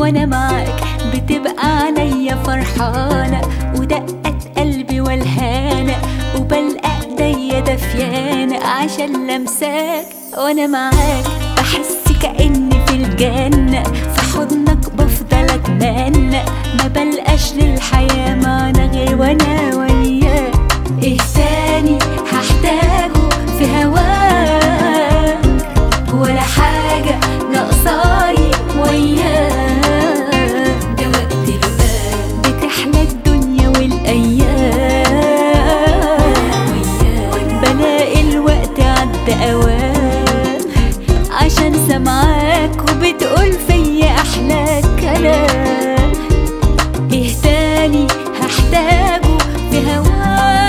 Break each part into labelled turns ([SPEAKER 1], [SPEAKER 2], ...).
[SPEAKER 1] وانا معاك بتبقى عينيا فرحانة، ودقة قلبي والهانة، وبلقى ايديا دفيانة عشان لمساك. وانا معاك بحس كأني في الجنة، في حضنك بفضل اتمنى، ما بلقاش للحياة معنى غير وانا وياك. ايه تاني هحتاجه في هواك، ولا حاجة ناقصاني وياك. ده وقت الوقت بتحلى الدنيا والايام وياك، بلاقي الوقت عدى اوام عشان سمعاك وبتقول فيا احلى كلام. ايه تاني هحتاجه في هواك.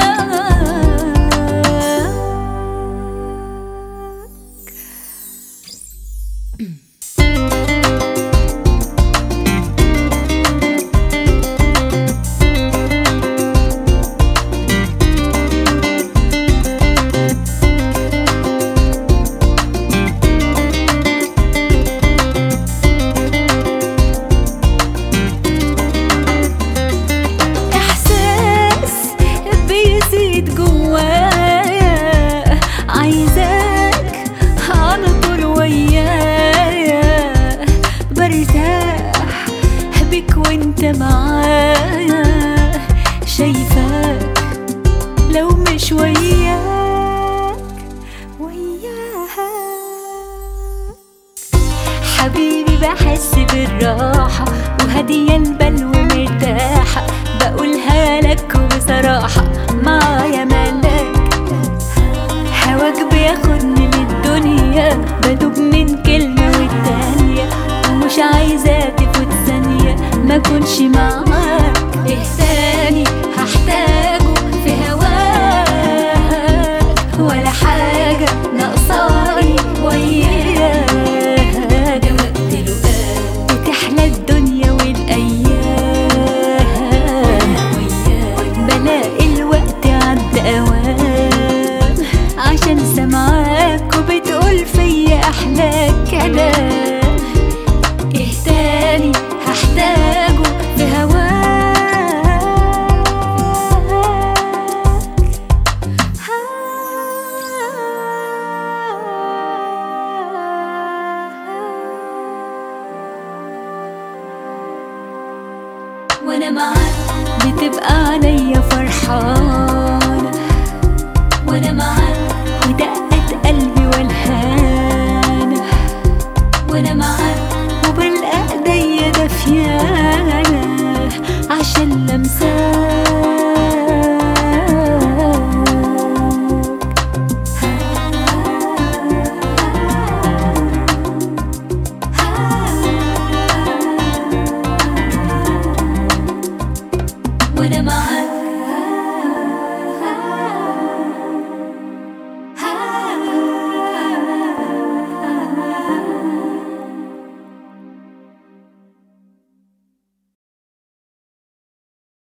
[SPEAKER 1] جوايا عايزاك على طول ويايا، برتاح بك وانت معايا، شايفاك لو مش وياك حبيبي بحس بالراحة وهدية البال ومرتاحة، بقولها لك بصراحة معايا ملاك. هواك بياخدني للدنيا، بدوب من كلمة والتانية، ومش عايزة تفوت ثانية ما كنش معاك. ايه تاني هحتاجه في هواك، ولا حاجة ناقصاني وياك. ده وقت الوقت بتحلى الدنيا والايام وياك، بلاقي الوقت عدى اوام عشان سمعاك وبتقول فيا احلى كلام. ايه تاني هحتاجه في هواك. وانا معاك بتبقى عينيا فرحانة،